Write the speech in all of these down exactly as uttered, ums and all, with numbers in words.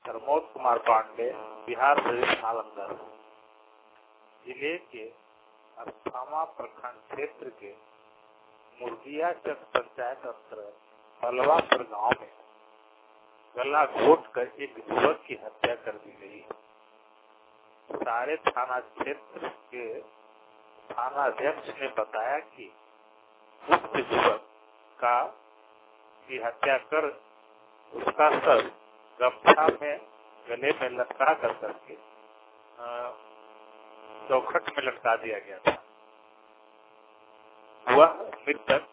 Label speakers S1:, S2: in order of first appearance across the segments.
S1: प्रमोद कुमार पांडे, बिहार शरीफ नालंदा जिले के अस्थामा प्रखंड क्षेत्र के मुर्गिया चक पंचायत अंतर्गत पलवापुर गांव में गला घोट कर एक युवक की हत्या कर दी गई। सारे थाना क्षेत्र के थाना अध्यक्ष ने बताया कि उक्त युवक का की हत्या कर उसका सर गमछा में गले में लटका कर करके चौखट में लटका दिया गया था। वह मृतक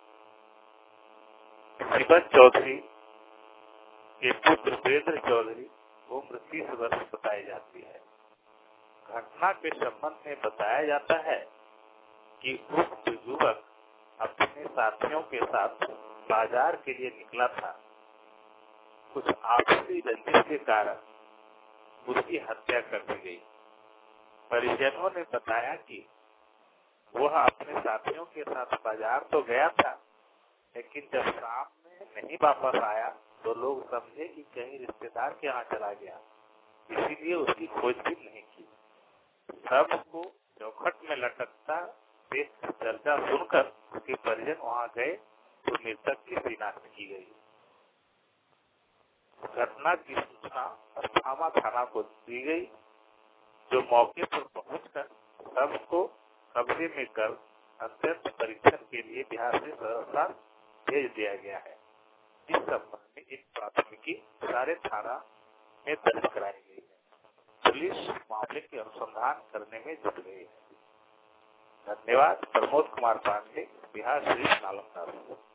S1: शिवत चौधरी के पुत्र वीरेंद्र चौधरी उम्र तीस वर्ष बताई जाती है। घटना के संबंध में बताया जाता है कि उक्त युवक अपने साथियों के साथ बाजार के लिए निकला था। कुछ आपसी रंजिश के कारण उसकी हत्या कर दी गई। परिजनों ने बताया कि वह अपने साथियों के साथ बाजार तो गया था, लेकिन जब शाम में नहीं वापस आया तो लोग समझे कि कहीं रिश्तेदार के यहाँ चला गया, इसीलिए उसकी खोजबीन नहीं की। सबको चौखट में लटकता देख चर्चा सुनकर उसके परिजन वहां गए तो मृतक की शिनाख्त की गई। घटना की सूचना अस्थामा थाना को दी गई, जो मौके पर पहुंचकर सबको कब्जे में कर अत्यंत परीक्षण के लिए बिहार से सहरसा भेज दिया गया है। इस संबंध में एक प्राथमिकी सारे थाना में दर्ज कराई गई है। पुलिस मामले के अनुसंधान करने में जुट गई है। धन्यवाद। प्रमोद कुमार पांडे, बिहार शरीफ नालंदा।